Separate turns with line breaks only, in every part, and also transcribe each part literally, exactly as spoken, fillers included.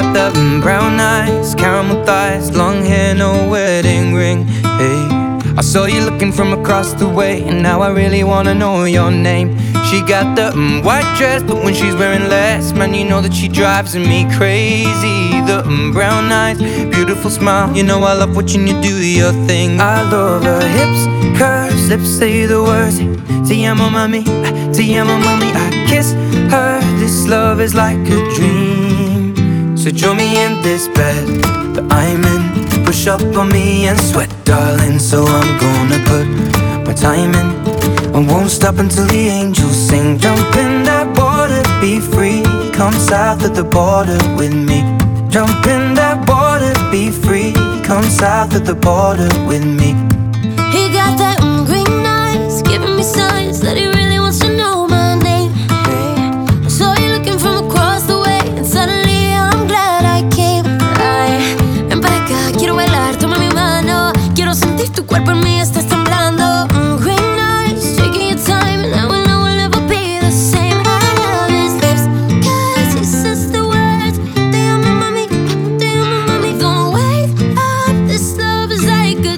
got the mm, brown eyes, caramel thighs, long hair, no wedding ring. Hey, I saw you looking from across the way, and now I really wanna know your name. She got the mm, white dress, but when she's wearing less, man, you know that she drives me crazy. The mm, brown eyes, beautiful smile, you know I love watching you do your thing. I love her hips, curves, lips say the words. Te amo mami, te amo mami. I kiss her, this love is like a dream. So join me in this bed that I'm in. Push up on me and sweat, darling. So I'm gonna put my time in. I won't stop until the angels sing. Jump in that water, be free. Come south of the border with me. Jump in that water, be free. Come south of the border with me.
He got that mm, green eyes, giving me signs that he really wants to know my name. I saw you looking from across the way, and suddenly I'm glad I came. Ay, ven para acá, quiero bailar, toma mi mano. Quiero sentir tu cuerpo en mí, estás temblando. Mm, green eyes, taking your time, and I will know we'll never be the same. I love his lips, cause he says the words. Te amo mami, te amo mami. Don't wake up, this love is like a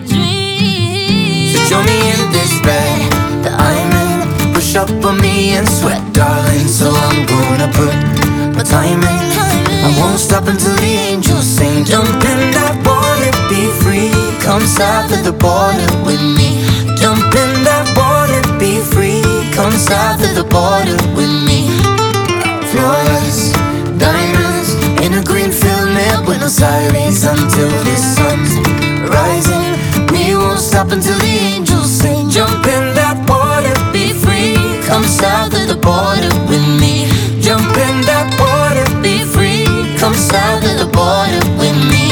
dream.
Join me in this bed that I'm in. Push up on me and sweat, darling. So I'm gonna put my time in. I won't stop until the angels sing. Jump in that water, be free. Come south of the border with me. Jump in that water, be free. Come south of the border with me. Flawless diamonds in a green field near Buenos Aires until the sun's rising. We won't stop until the angels sing. Jump in that water, be free. Come south of the border with me. Jump in that water, be free. Come south of the border with me.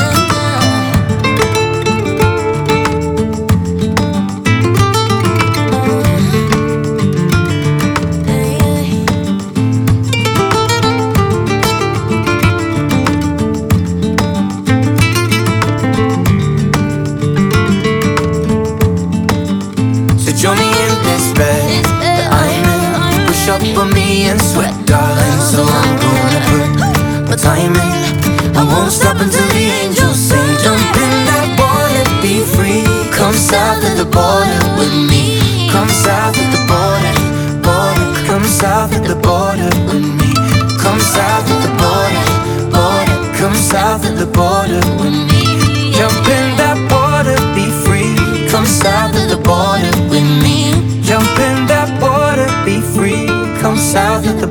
Join me in this bed that I'm in. Push up on me and sweat, darling. So I'm gonna put my time in. I won't stop until the angels sing. Jump in that water, be free. Come south of the border with me. Come south of the border, border. Come south of the border with me. Come south of the border, border. Come south of the border with me. Jump in that water, be free. Come south of the border with me. Jump in that water, be free. Come south of the